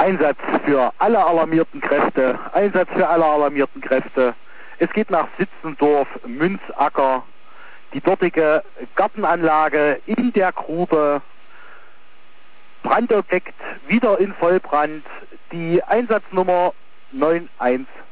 Einsatz für alle alarmierten Kräfte. Einsatz für alle alarmierten Kräfte. Es geht nach Sitzendorf, Münzacker. Die dortige Gartenanlage in der Grube. Brandobjekt wieder in Vollbrand. Die Einsatznummer 911.